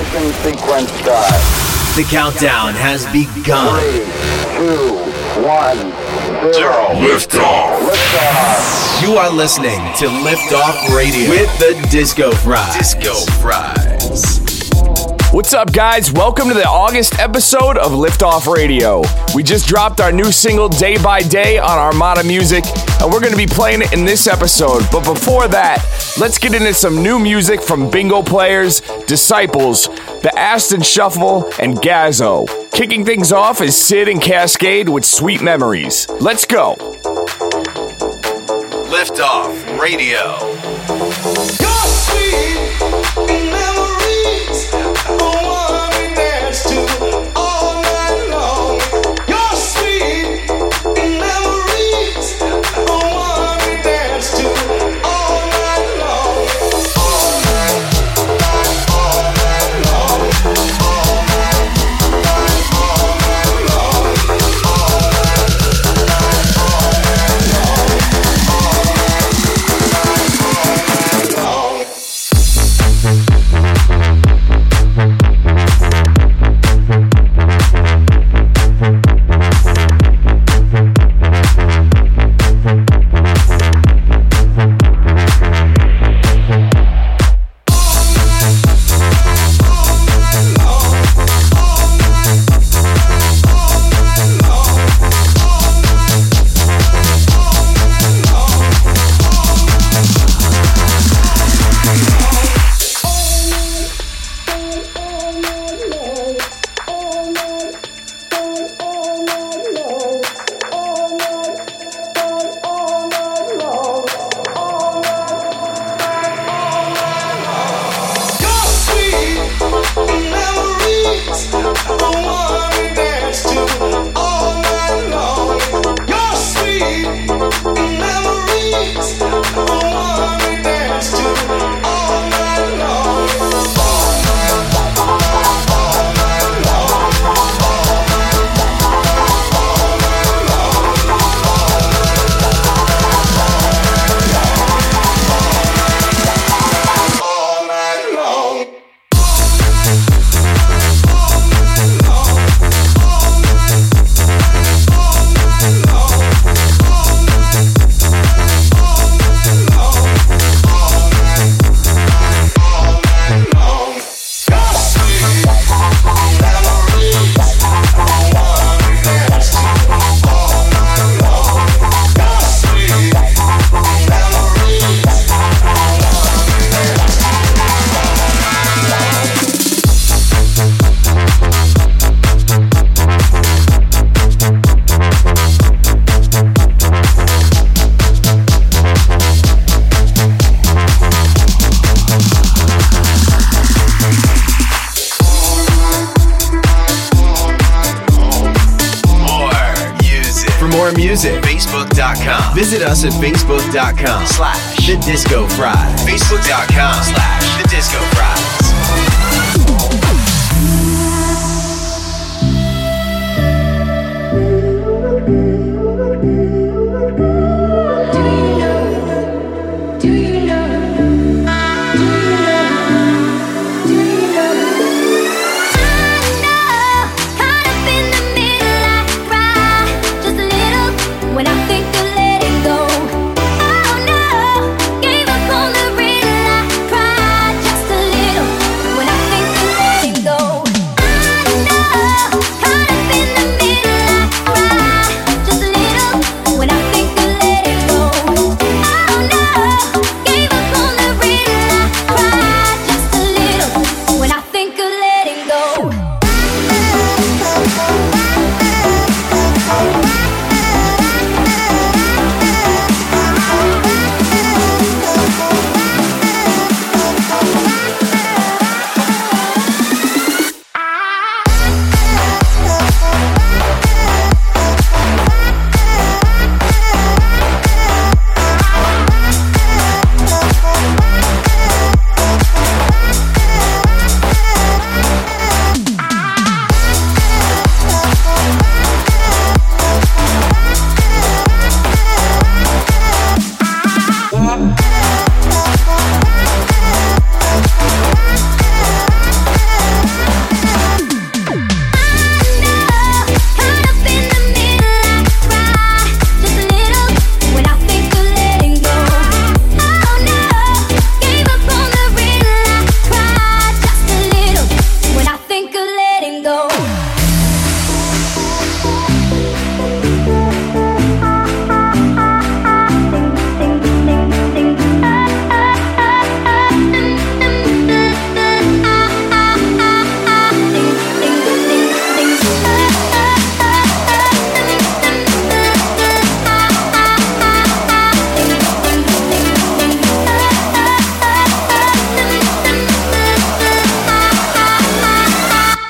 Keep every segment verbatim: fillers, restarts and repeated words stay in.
Ignition sequence start. The countdown has begun. Three, two, one, zero. Liftoff. Liftoff. You are listening to Liftoff Radio with the Disco Fries. Disco Fries. What's up, guys? Welcome to the August episode of Liftoff Radio. We just dropped our new single, Day by Day, on Armada Music, and we're going to be playing it in this episode. But before that, let's get into some new music from Bingo Players, Disciples, The Aston Shuffle, and Gazzo. Kicking things off is Sid and Cascade with Sweet Memories. Let's go. Liftoff Radio. Your sweet memories, the one we dance to all night long. Your sweet memories, the one we dance to all night long. All night, all night long. All night, all night long. All night, all night long. Visit us at facebook.com slash the Disco Fries. Facebook.com slash the Disco Fries. Little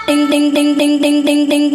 Ding ding ding ding ding ding ding.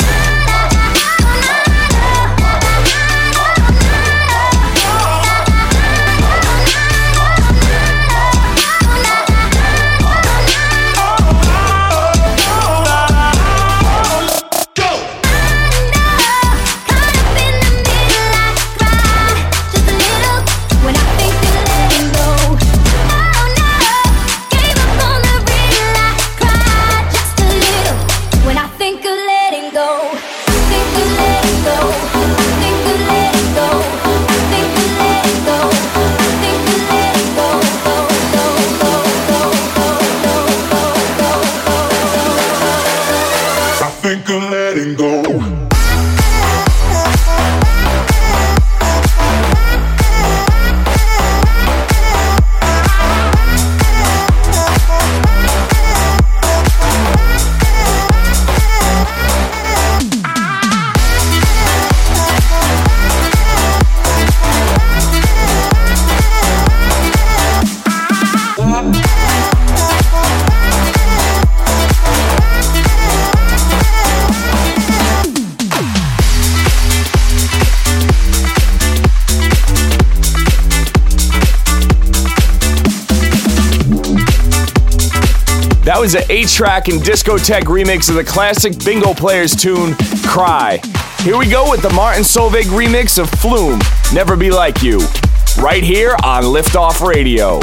That was an eight-track and discotheque remix of the classic Bingo Players tune, Cry. Here we go with the Martin Solveig remix of Flume, Never Be Like You, right here on Liftoff Radio.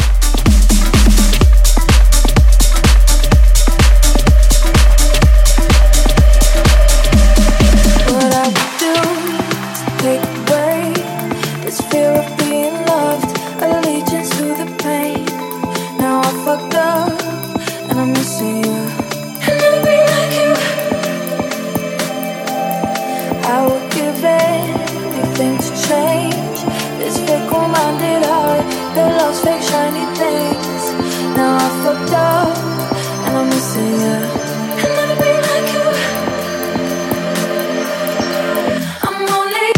What I would do to take away this fear of being loved, allegiance to the pain. Now I fucked up and I'm missing you. I'll never be like you. I would give anything to change this fickle-minded heart that loves fake shiny things. Now I fucked up and I'm missing you. I'll never be like you. I'm only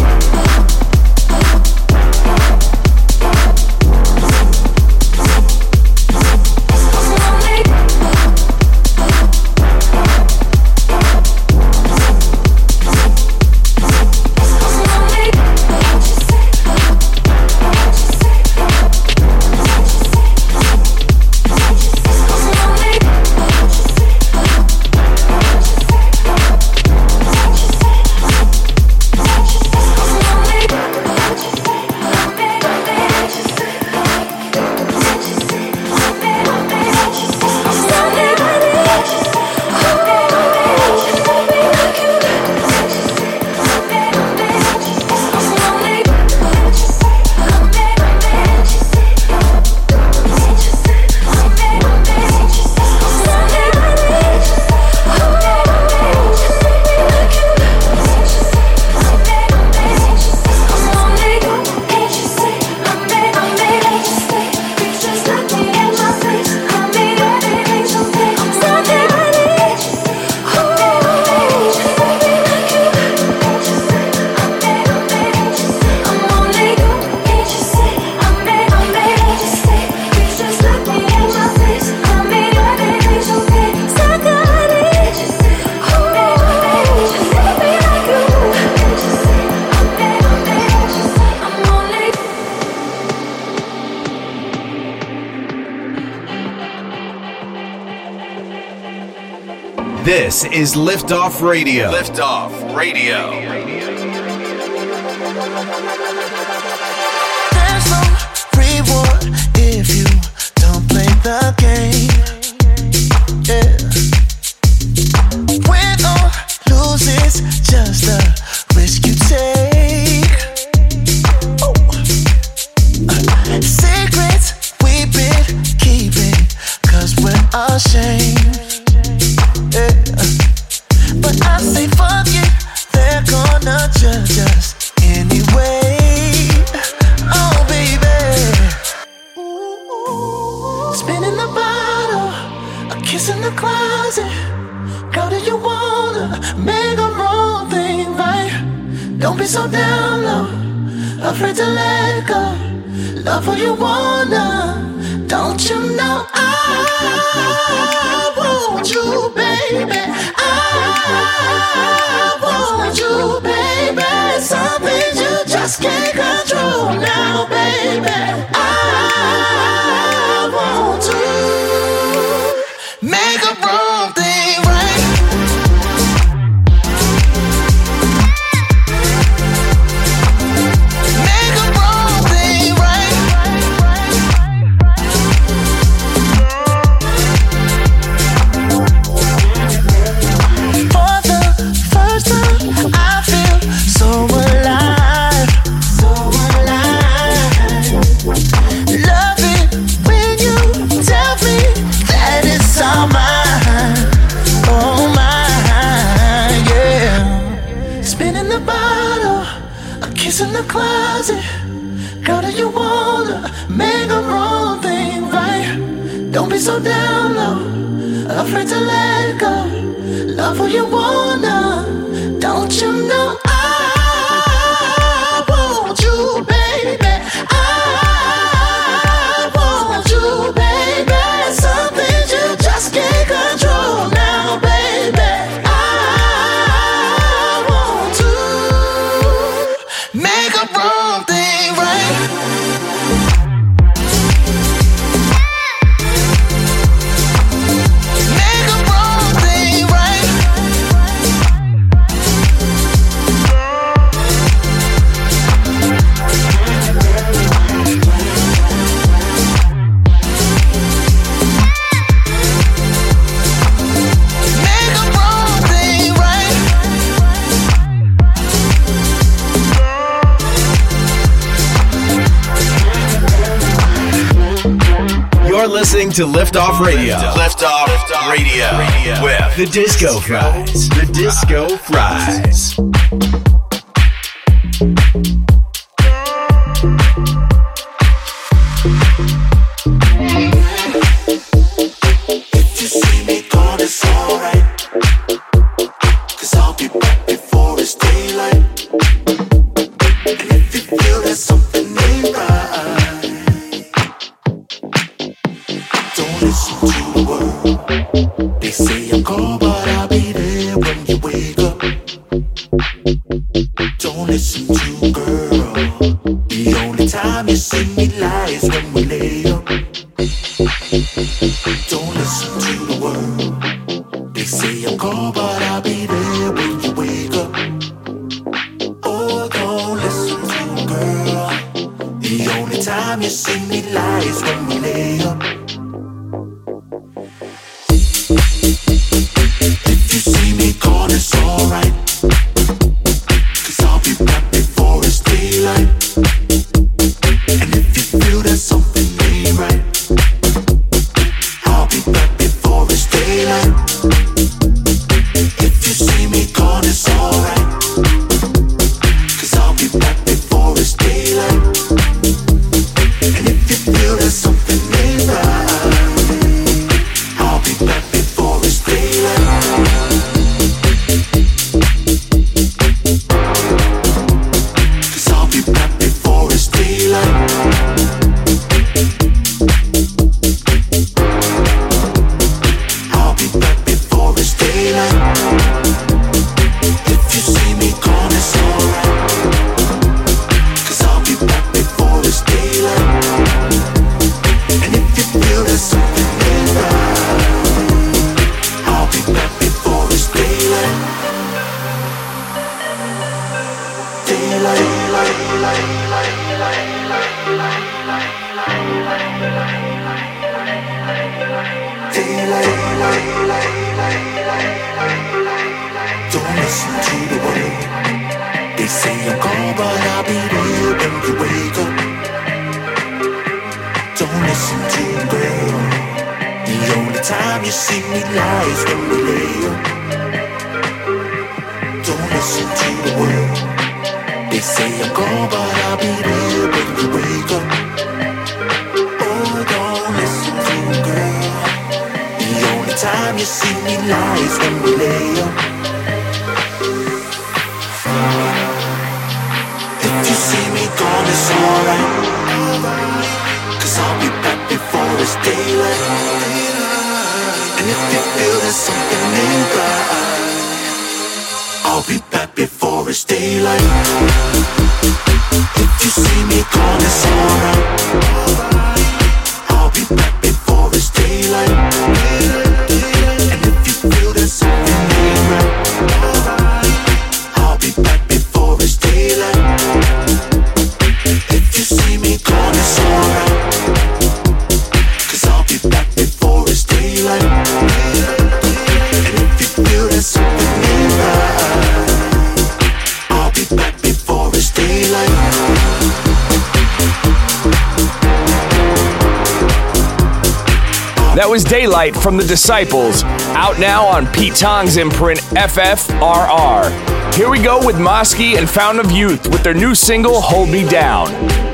This is Liftoff Radio. Liftoff Radio. There's no reward if you don't play the game. Yeah. Win or lose, it's just a risk you take. Oh. Uh, secrets we've been keeping, cause we're ashamed. Yeah. But I say fuck it, they're gonna judge us anyway. Oh baby, ooh, spinning the bottle, a kiss in the closet. Girl, do you wanna make a wrong thing right? Don't be so down low, afraid to let go. Love who you wanna, don't you know I want you, baby. I kiss in the closet. Girl, do you wanna make a wrong thing right? Don't be so down low, afraid to let go. Love who you wanna, don't you know I want you, baby. I want you, baby. Something you just can't control now, baby. I want to make a wrong thing right. Make a wrong thing right. Make a wrong thing right. You're listening to Liftoff Radio. Liftoff Radio with the Disco Fries. The Disco Fries. If you see me gone, it's alright. Cause I'll be back before it's daylight. And if you feel that something ain't right, don't listen to the word. They say I'm gone, but I'll be there when you wake up. Don't listen to girl. The only time you see me lie is when we lay up. Don't listen to the word. They say I'm gone, but I'll be there when you wake up. Oh, don't listen to girl. The only time you see me lie is when we lay up. If you see me gone, it's alright. Cause I'll be back before it's daylight. And if you feel that something ain't right, I'll be back before it's daylight. If you see me gone, it's alright. Cause I'll be back before it's daylight. And if you feel that something ain't right, I'll be back before it's daylight. Cause I'll be back before it's daylight. I'll be back before it's daylight. If you see me gone, it's alright. Cause I'll be back before it's daylight. And if you feel that something ain't right, I'll be back before it's daylight. Daylight, daylight, daylight, don't listen to the word. They say I'm gone, but I'll be there when you wake up. Don't listen to girl. The only time you see me lie is when we lay up. Don't listen to the word. They say I'm gone, but I'll be there when you wake up. Oh, don't listen to girl. The only time you see me lie is when we lay up. If you see me gone, it's alright. Cause I'll be back before it's daylight. And if you feel that something ain't right, I'll be back before it's daylight. If you see me gone, it's alright. I'll be back before it's daylight. And if you feel that something ain't right, I'll be back before it's daylight. If you see me gone, it's alright. Cause I'll be back before it's daylight. And if you feel that something ain't right, I'll be back before it's daylight. I'll That was Daylight from The Disciples, out now on Pete Tong's imprint F F R R. Here we go with Mosky and Fountain of Youth with their new single, Hold Me Down.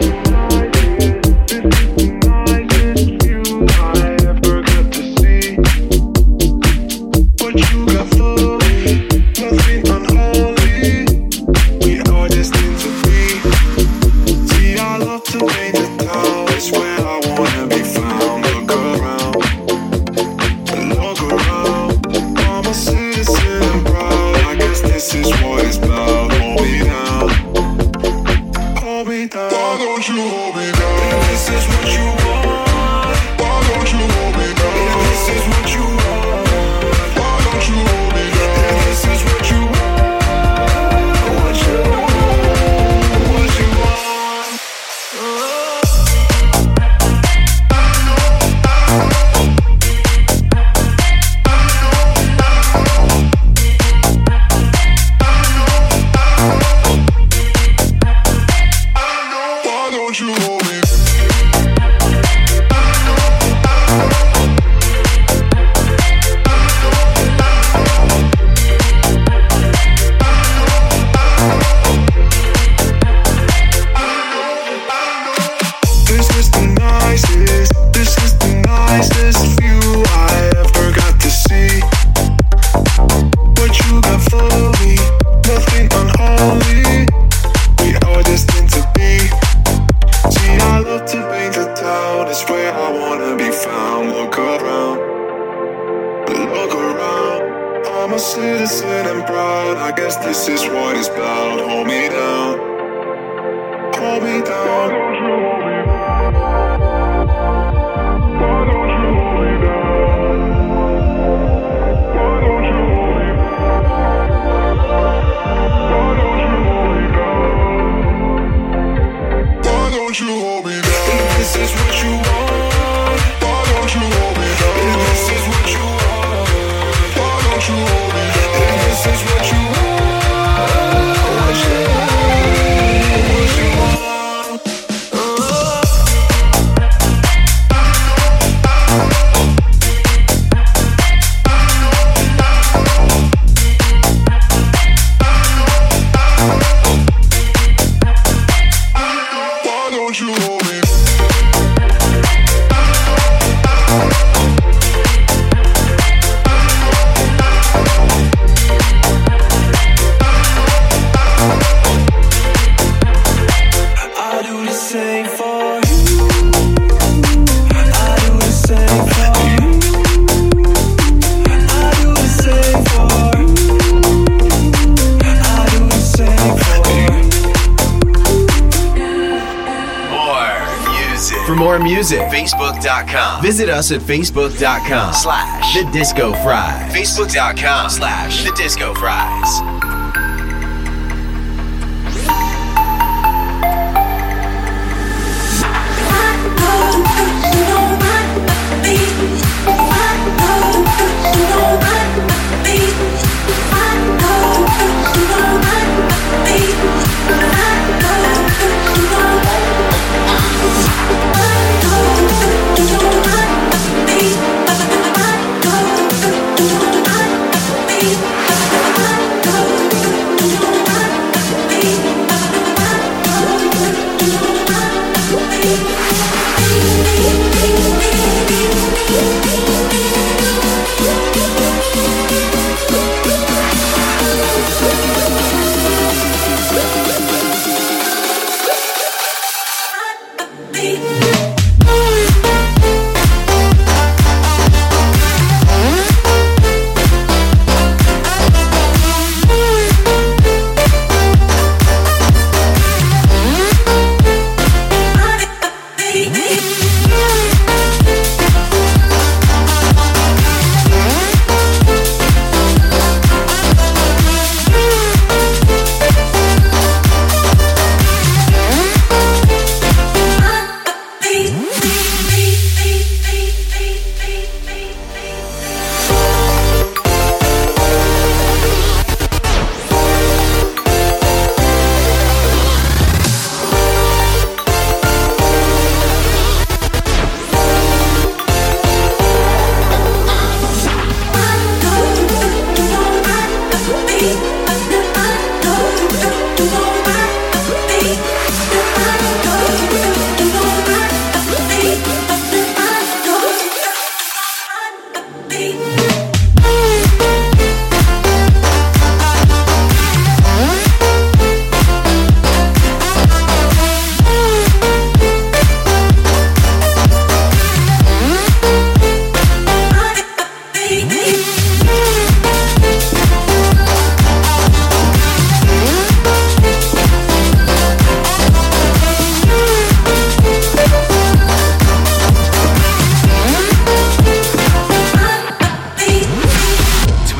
Music. Facebook dot com. Visit us at Facebook dot com slash The Disco Fries. Facebook dot com slash The Disco Fries.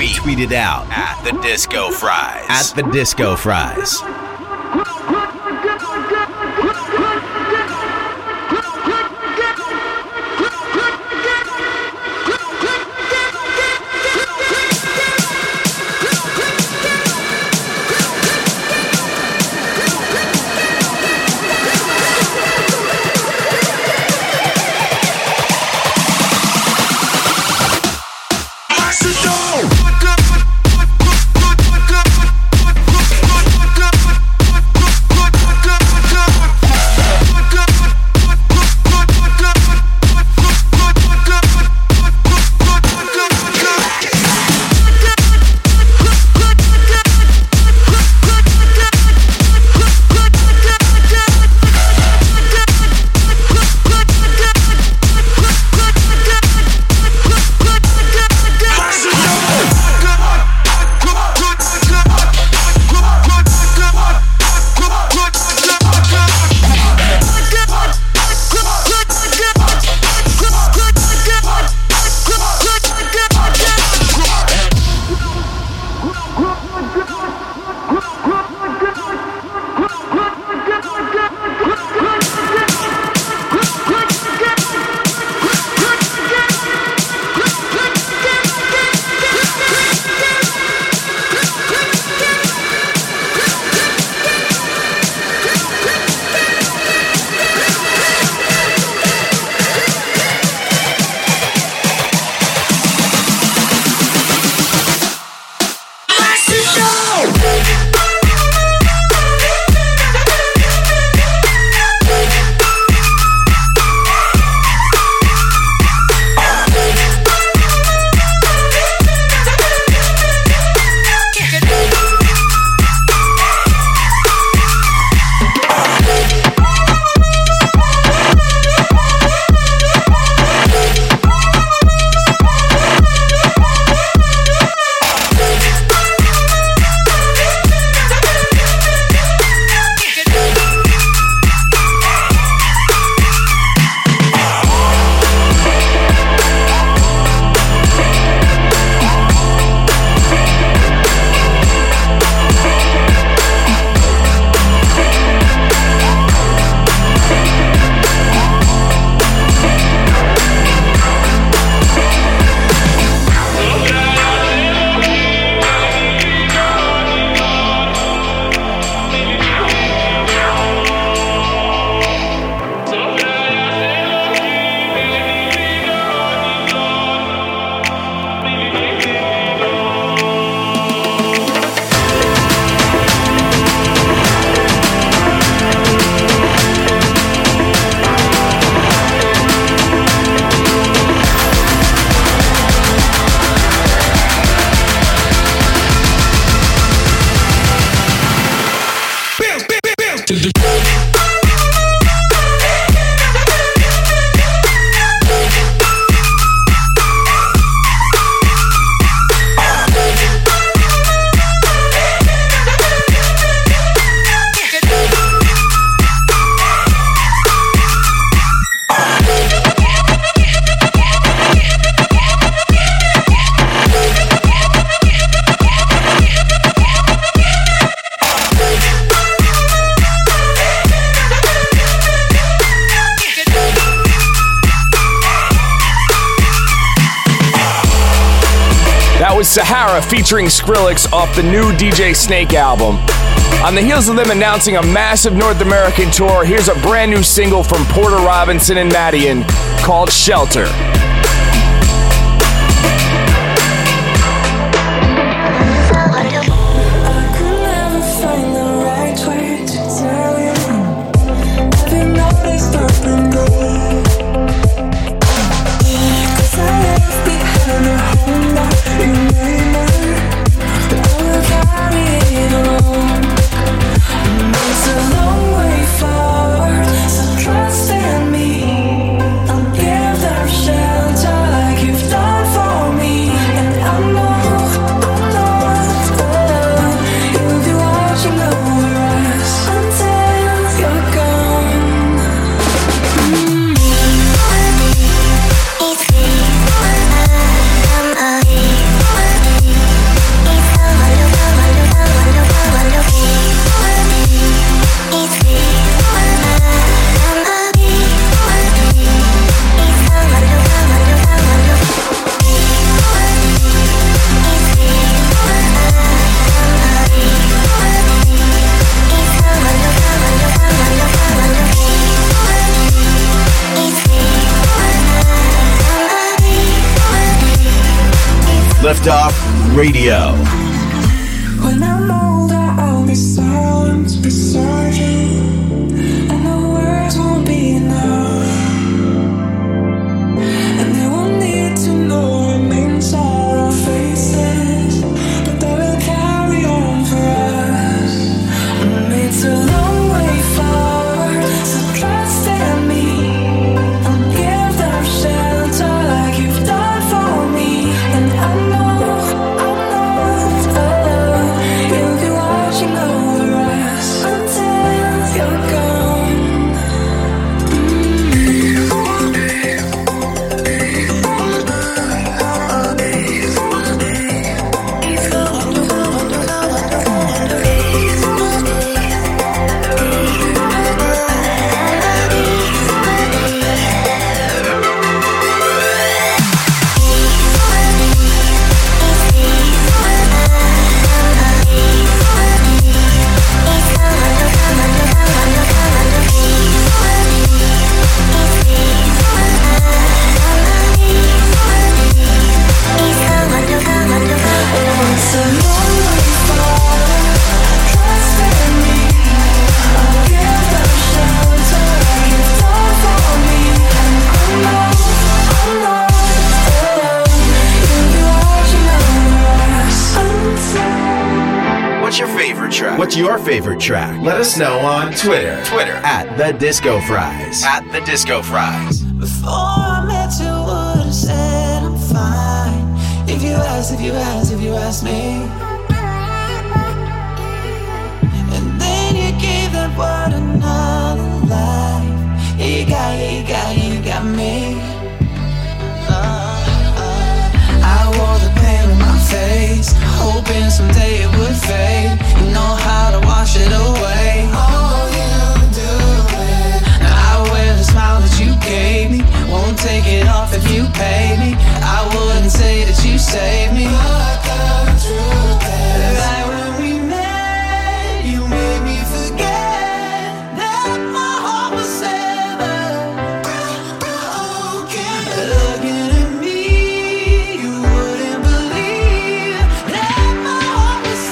Tweet it out at the Disco Fries. At the Disco Fries. Sahara featuring Skrillex off the new D J Snake album. On the heels of them announcing a massive North American tour, here's a brand new single from Porter Robinson and Madian called Shelter. Trust in me, I'll give them shelter. Liftoff Radio. When I'm older, I'll be silent beside you, and the words won't be enough, and they won't need to know our names or our faces, but they will carry on for us. And it's a long way forward, so trust in me and give them shelter like you've done for me. And I know, I know, uh, you'll be watching over us until you're gone. It's a long way forward, trust in me, I'll give them shelter like you've done for me. And I know, I know, you'll be watching over us until. What's your favorite track? What's your favorite track? Let us know on Twitter. Twitter at the Disco Fries. At the Disco Fries. Before I met you, would have said I'm fine. If you ask, if you ask, if you ask me. And then you gave that word another life. Yeah, you got, yeah, you got, yeah, you got me. Uh, uh, I wore the pain on my face, hoping someday it would fade. You know how to wash it away. Oh, you do it. I wear the smile that you gave me, won't take it off if you pay me. I wouldn't say that you saved me, but the truth is, right when we met, you made me forget that my heart was ever broken. Looking at me, you wouldn't believe that my heart was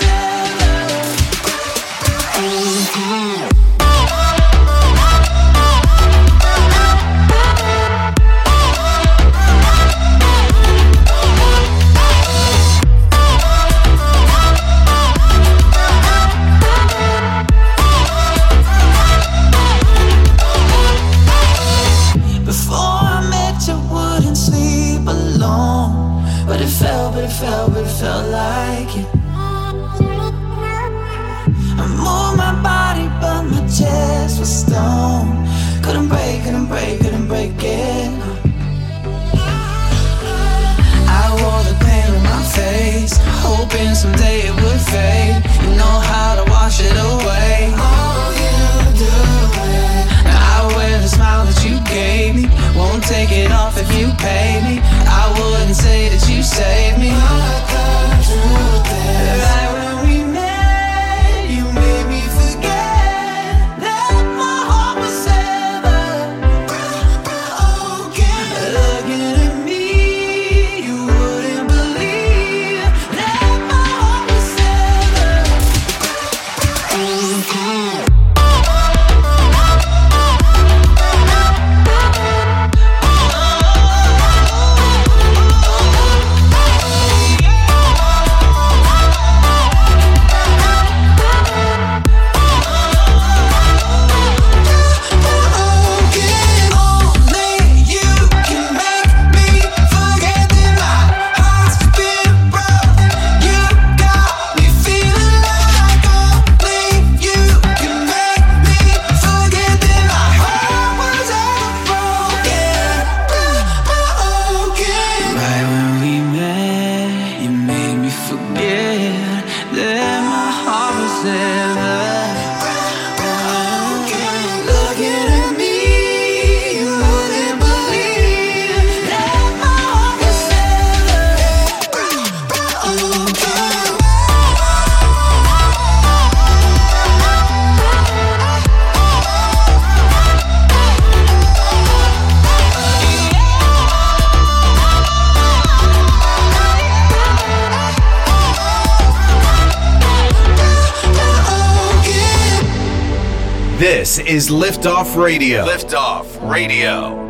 ever broken. Before I met you, wouldn't sleep alone, but it felt, but it felt, but it felt like it. I moved my body, but my chest was stone. Couldn't break, couldn't break, couldn't break it. I wore the pain on my face, hoping someday it would fade. You know how to wash it away. Oh, you do it. I wear the smile that you gave me, won't take it off if you pay me. I wouldn't say that you saved me, but the truth is, right when we met, you made me forget that my heart was ever broken. Looking at me, you wouldn't believe that my heart was ever broken. This is Liftoff Radio. Liftoff Radio.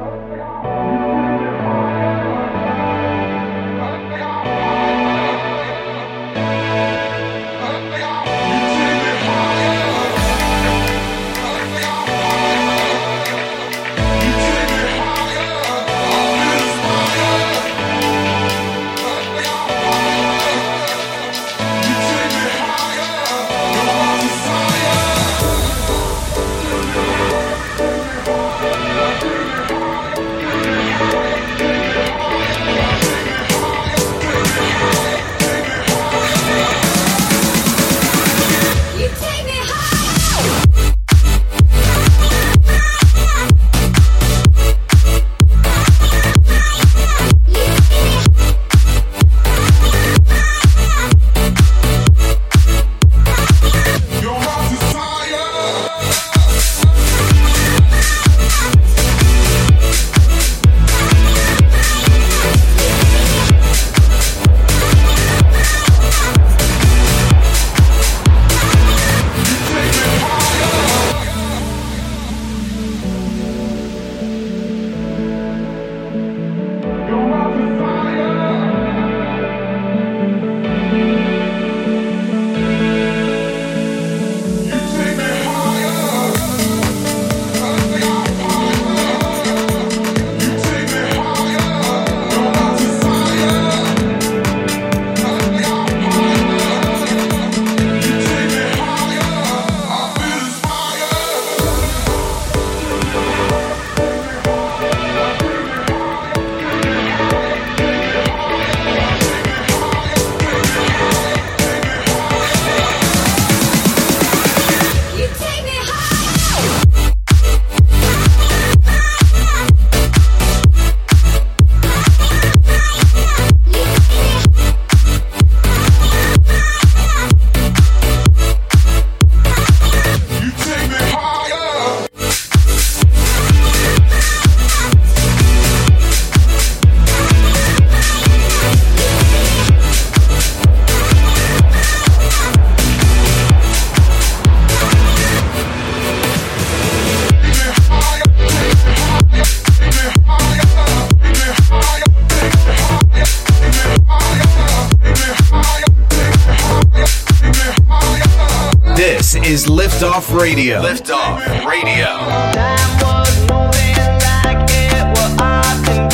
This is Liftoff Radio. Liftoff Radio. Time was moving like it was often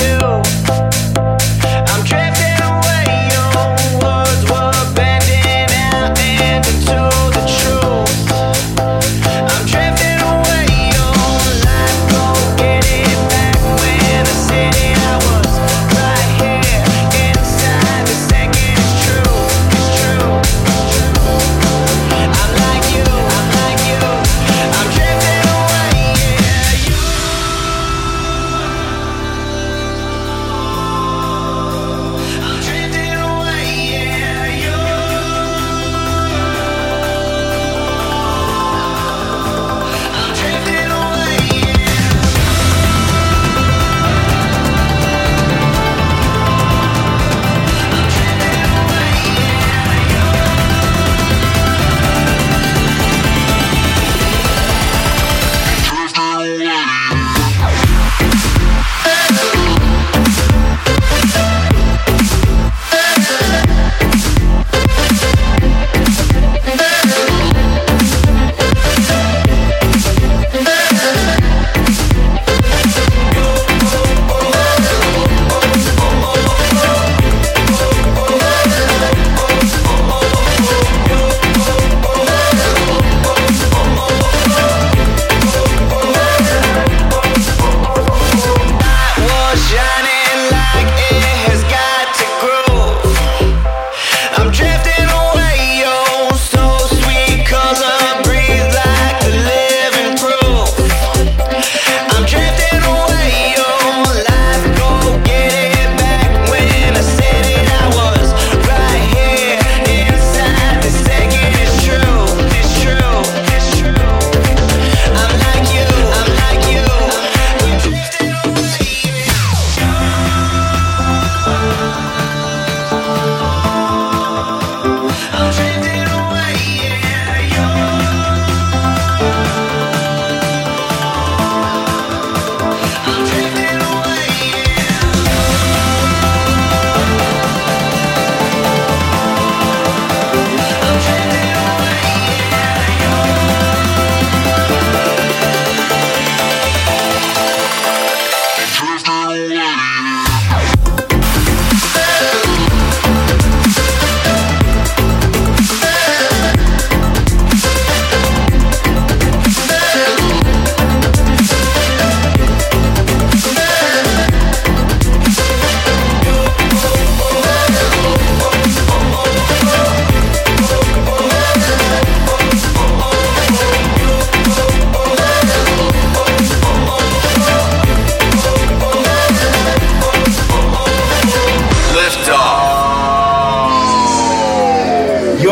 do. I'm drifting away, your words were bending out into the truth. I'm drifting away, your life won't get it back. When I said it, I was right here inside the second. It's true, it's true. I'm like you, I'm like you. I'm drifting away, yeah. You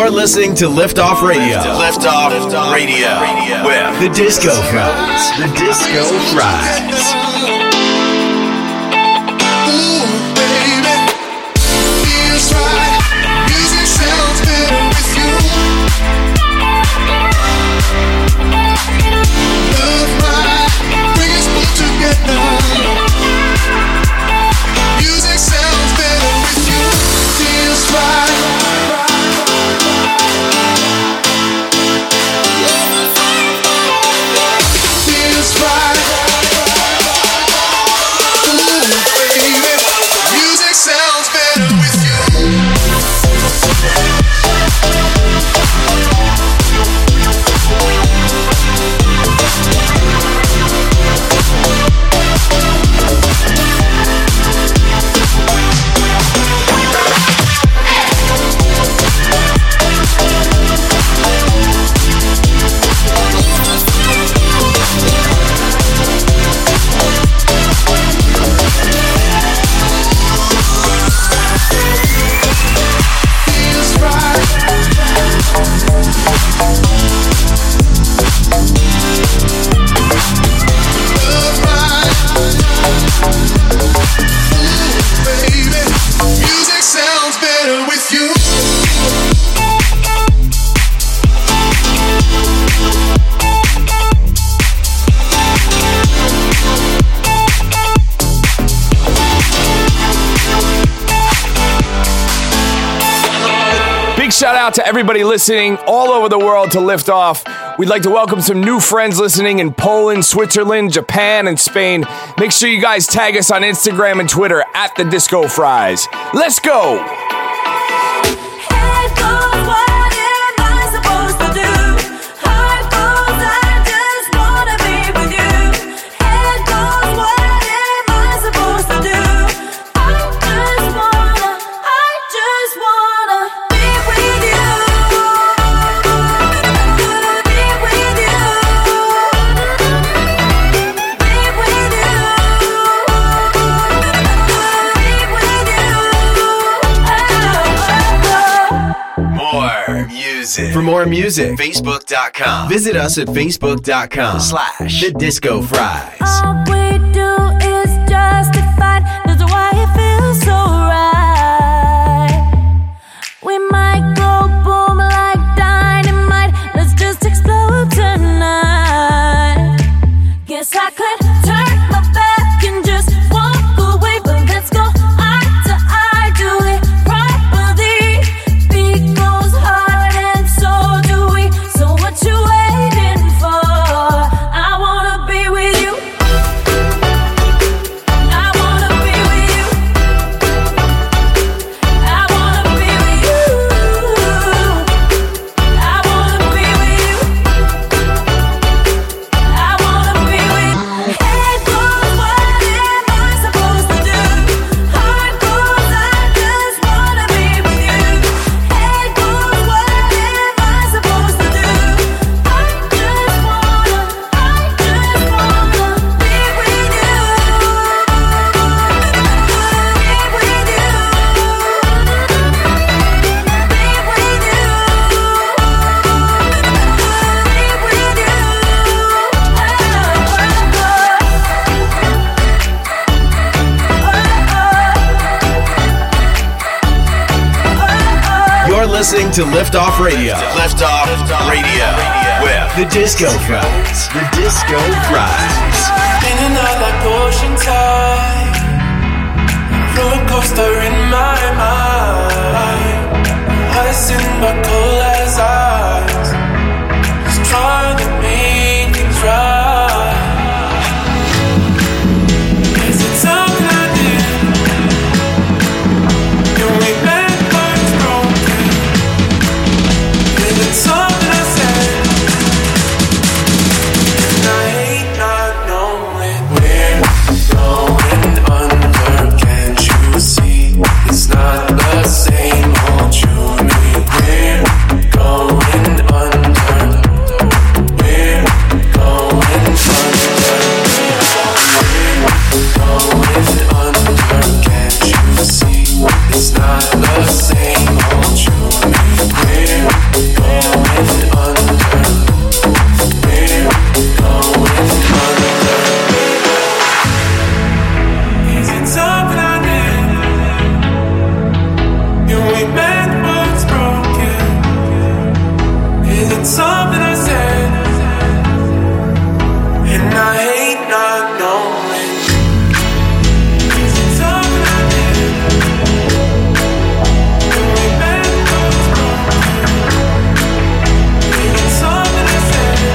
You're listening to Liftoff Radio. Liftoff Radio with the Disco Fries. The Disco Fries. Music sounds better with you. Feels right. Feels right. Ooh, baby. Music sounds better with you. Shout out to everybody listening all over the world to Liftoff. We'd like to welcome some new friends listening in Poland, Switzerland, Japan, and Spain. Make sure you guys tag us on Instagram and Twitter at the Disco Fries. Let's go! For more music, Facebook dot com. Visit us at Facebook dot com slash The Disco Fries. All we do is justified. That's why it feels so right. We might go boom like dynamite. Let's just explode tonight. Guess I could turn my back and just walk away, but let's go eye to eye, do it properly. Beat goes hard and so do we. So what you waiting for? I wanna be with you. I wanna be with you. I wanna be with you. I wanna be with you. I wanna be with you. Head goes, what am I supposed to do? Heart goes, I just wanna be with you. Head goes, what am I supposed to do? I just wanna, I just wanna be with you. Be with you. Be with you. You're listening to Liftoff Radio. Liftoff Radio with the Disco Fries. The Disco Fries. In and out like ocean tide, roller coaster in my mind. Ice in my cold as eyes, just trying to make things right. Is it something I did? Can we make things broken? Is it something I said? And I hate not knowing where going under. Can't you see it's not the same old you and me? We're It's something I said, and I hate not knowing. It's something I did. Remember those moments. It's something I said,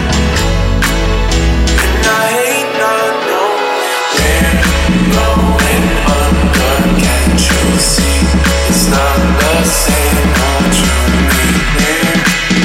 and I hate not knowing. We're going under, can't you see? It's not the same old you.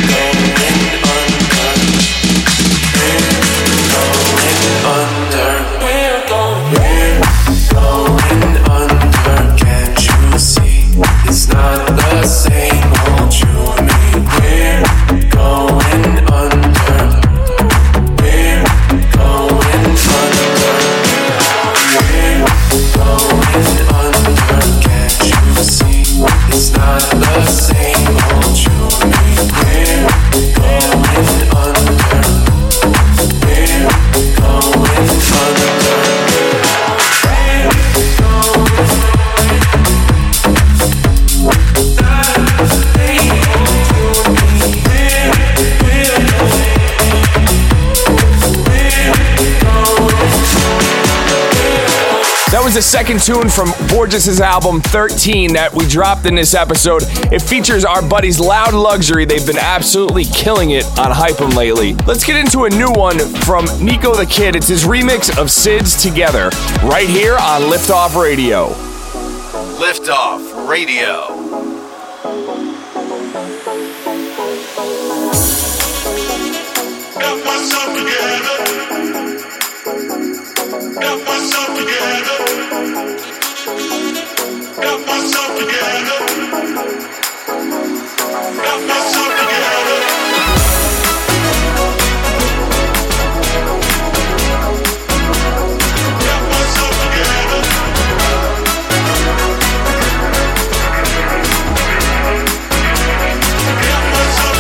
The second tune from Borges' album thirteen that we dropped in this episode. It features our buddies Loud Luxury. They've been absolutely killing it on Hype 'em lately. Let's get into a new one from Nico the Kid. It's his remix of Sid's Together right here on Liftoff Radio. Liftoff Radio. Got myself together. Got myself together. Got myself together. Got myself together. Got myself together. Got myself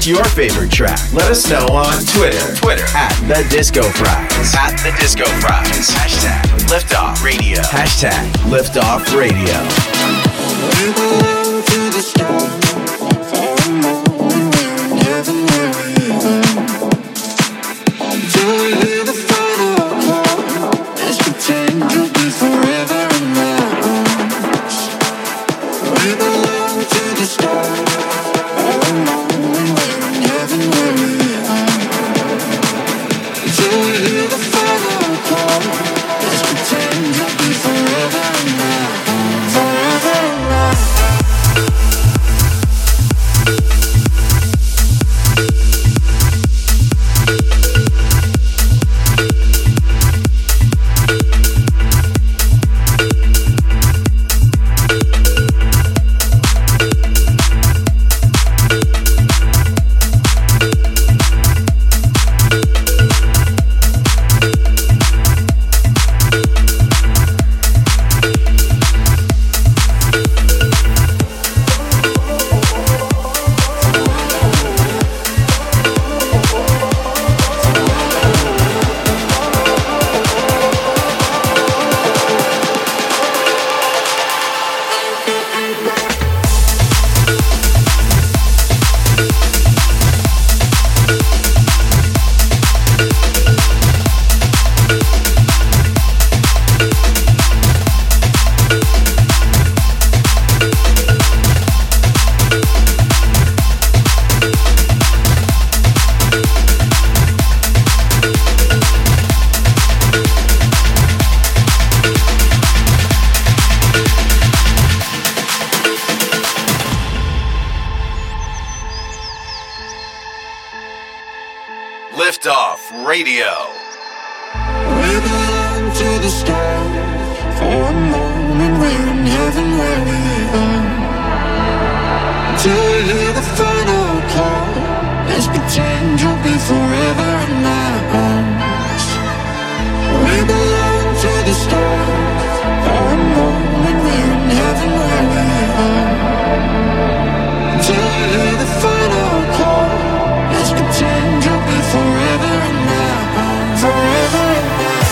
What's your favorite track? Let us know on Twitter. Twitter at The Disco Fries. At The Disco Fries. Hashtag Liftoff Radio. Hashtag Liftoff Radio. We belong to the storm. For a moment we're in heaven where we are. Till we hear the final call. Let's pretend you'll be forever in my arms. We belong to the storm. For a moment we're in heaven where we are. Till we hear the final call. Let's pretend you'll be forever in my arms. Forever in my arms. Liftoff Radio. We belong to the stars. For a moment we're in heaven where we are. Till we hear the final call. Let's pretend you'll be forever in my arms. We belong to the stars. For a moment we're in heaven where we are. Till we hear the final call. Let's pretend you'll be forever in my arms. Forever in my arms.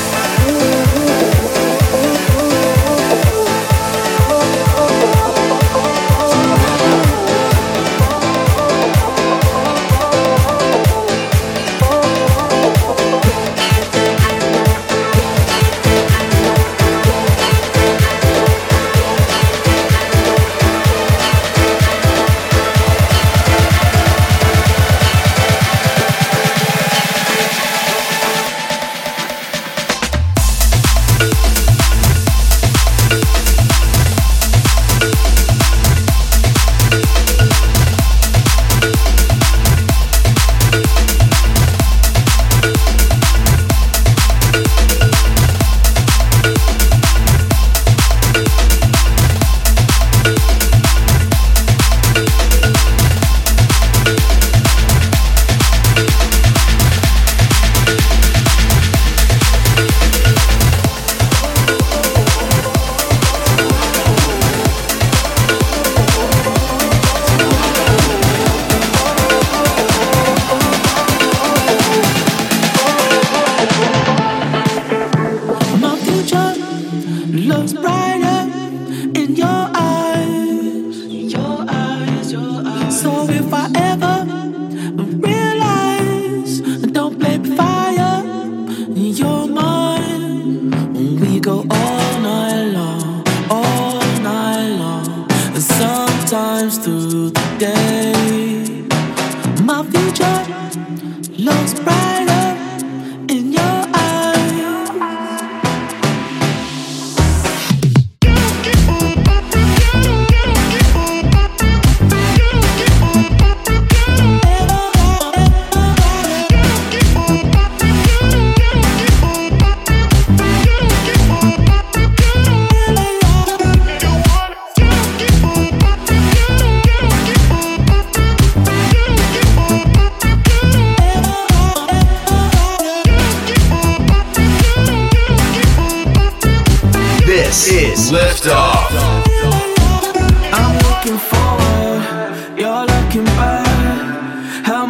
This is Liftoff. I'm looking forward, you're looking back. How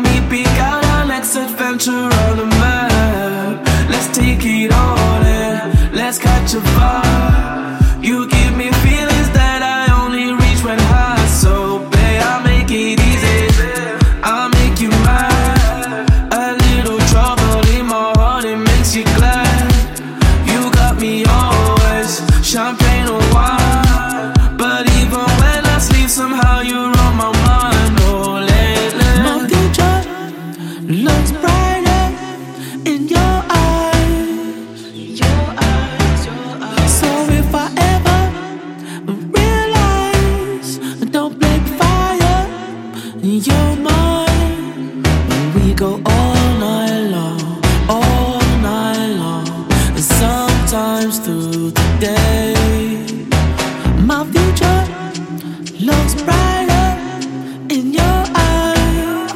take it all in. Let's catch a vibe. You give me feelings that I only reach when high. So, babe, I'll make it easy. I'll make you mine. A little trouble in my heart, it makes you glad. You got me always, champagne or wine. But even when I sleep, somehow you're on my mind. Oh, lately my future looks brighter in your eyes. Your eyes, your eyes. So if I ever realize I don't break fire, you're mine. We go all night long, all night long, and sometimes through the day. My future looks brighter in your eyes.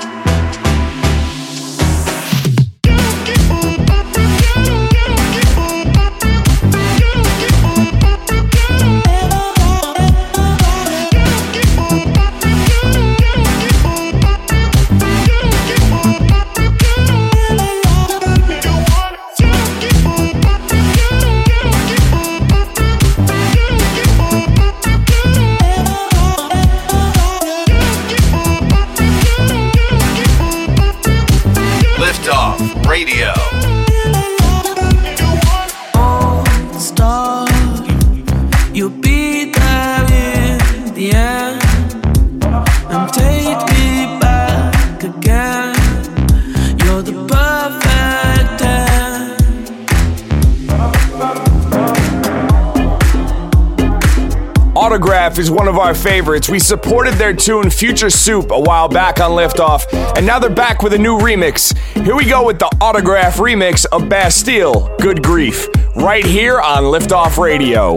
Liftoff Radio. Oh, star, you'll be there in the end, and take me back again. You're the perfect ten. Autograph is one of our favorites. We supported their tune Future Soup a while back on Liftoff, and now they're back with a new remix. Here we go with the Autograph remix of Bastille, Good Grief, right here on Liftoff Radio.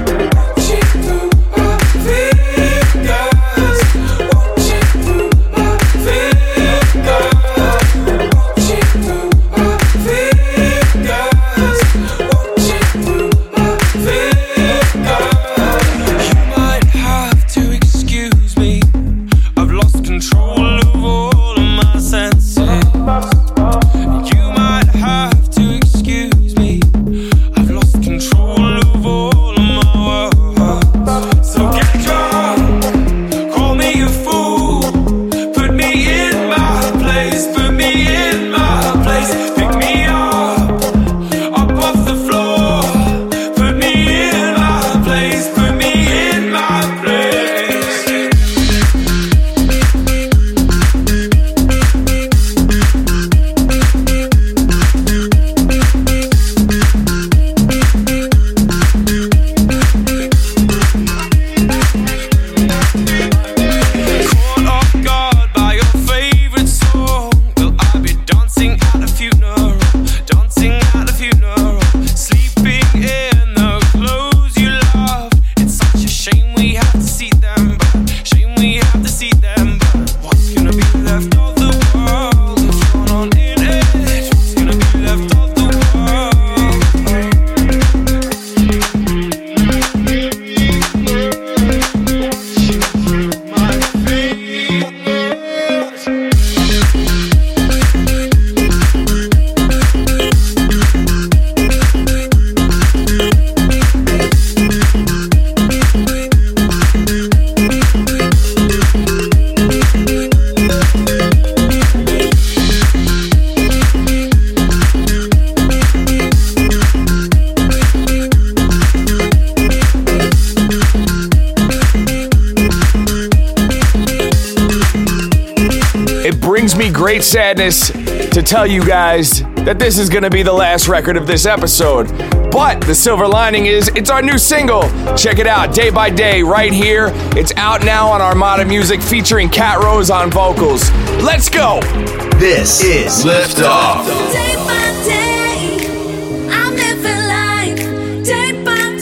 Great sadness to tell you guys that this is going to be the last record of this episode. But the silver lining is it's our new single. Check it out, Day by Day, right here. It's out now on Armada Music featuring Cat Rose on vocals. Let's go. This is Liftoff. Day by day, I'm living life. Day by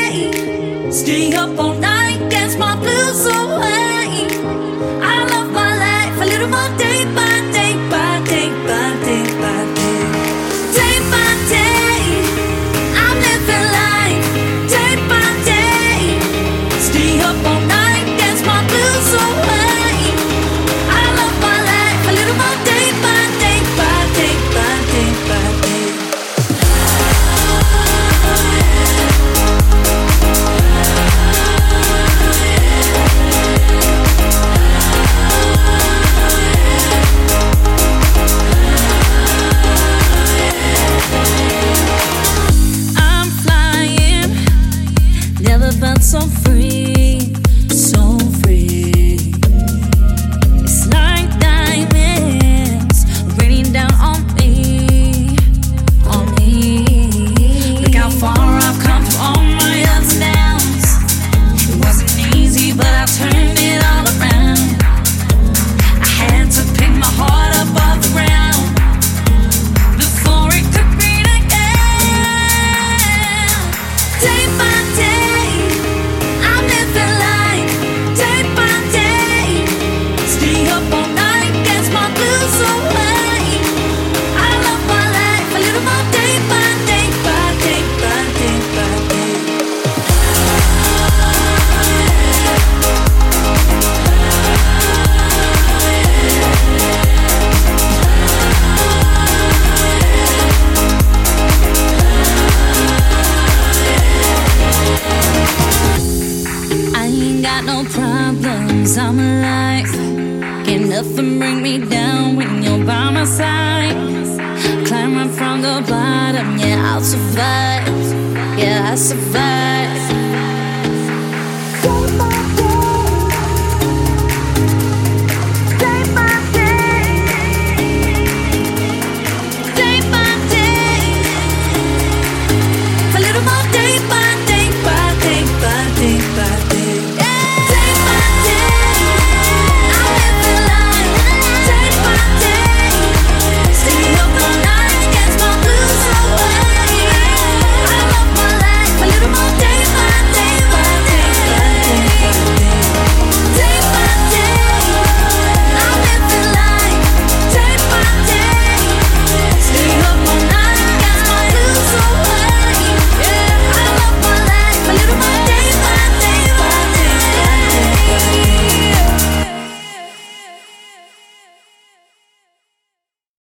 day, stay up all night, dance my blues away. I love my life a little more day by day. got no problems, I'm alive. Can't nothing bring me down when you're by my side. Climb up from the bottom, yeah, I'll survive. Yeah, I survive.